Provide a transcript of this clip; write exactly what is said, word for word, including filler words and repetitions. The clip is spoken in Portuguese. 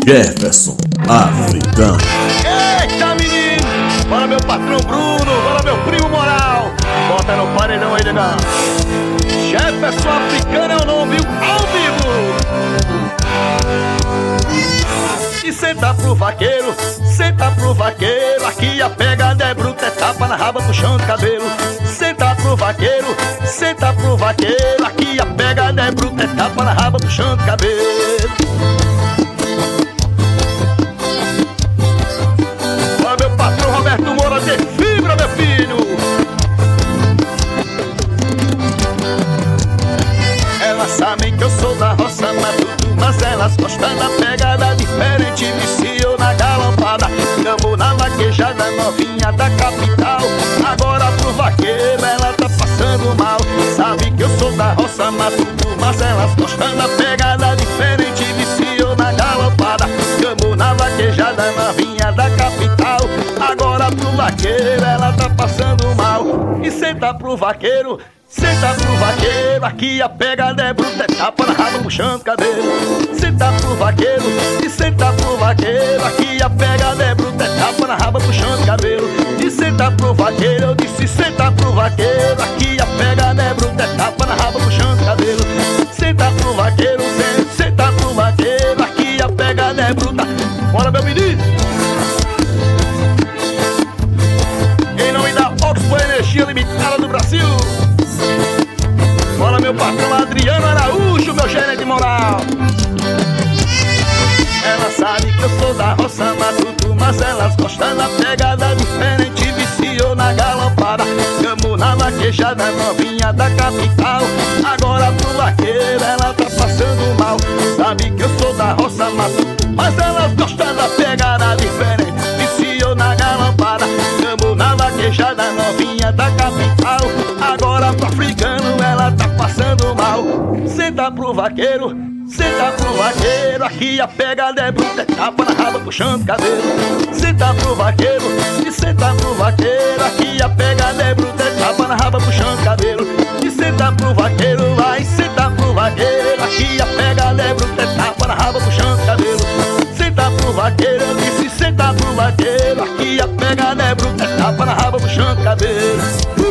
Jefferson Africano. Eita, menino! Bora meu patrão Bruno, bora meu primo Moral. Bota no paredão aí, negão. Jefferson Africano é o nome, viu? Ao vivo! E senta pro vaqueiro, senta pro vaqueiro. Aqui a pegada é bruta, é tapa na raba, puxando o cabelo. Senta pro vaqueiro, senta pro vaqueiro. Aqui a pegada é bruta, é tapa na raba, puxando o cabelo. Olha meu patrão Roberto Moura, de fibra, meu filho. Elas sabem que eu sou da roça, matuto, mas elas gostam da pegada diferente. Viciou na galopada, camou na vaquejada, novinha da capital. Agora pro vaqueiro ela tá passando mal. Sabe que eu sou da roça, matuto, mas elas gostam da pegada diferente. Viciou na galopada, camou na vaquejada, novinha da capital. Agora pro vaqueiro ela tá passando mal. E senta pro vaqueiro, senta pro vaqueiro. Aqui a pegada é bruta, é tapa na raba, puxando o cabelo. Senta pro vaqueiro, e senta pro vaqueiro. Aqui a pegada é bruta, é tapa na raba, puxando o cabelo. E senta pro vaqueiro, eu disse senta pro vaqueiro. Aqui a pegada é bruta, é tapa na raba, puxando o cabelo. Senta pro vaqueiro, senta, senta pro vaqueiro. Aqui a pegada é bruta. Bora meu menino! Em nome da Oxbow Energia Limitada do Brasil. Bora meu patrão Adriano Araújo, meu gerente moral. Ela sabe que eu sou da roça, matuto, mas elas gostam da pegada diferente. Viciou na galopada, camou na vaquejada, novinha da capital. Agora pro vaqueiro ela tá passando mal. Sabe que eu sou da roça, matuto, mas elas gostam da pegada diferente. Viciou na galopada, camou na vaquejada, novinha da capital. Agora pro africano ela tá passando mal. Senta pro vaqueiro, senta pro vaqueiro. Aqui a pegada é bruta, é tapa na raba, puxando o cabelo. Senta pro vaqueiro, e senta pro vaqueiro. Aqui a pegada é bruta, é tapa na raba, puxando o cabelo. E senta pro vaqueiro, vai, senta pro vaqueiro. Aqui a pegada é bruta, é tapa na raba, puxando o cabelo. Senta pro vaqueiro, eu disse senta pro vaqueiro. Aqui a pegada é bruta, é tapa na raba, puxando o cabelo.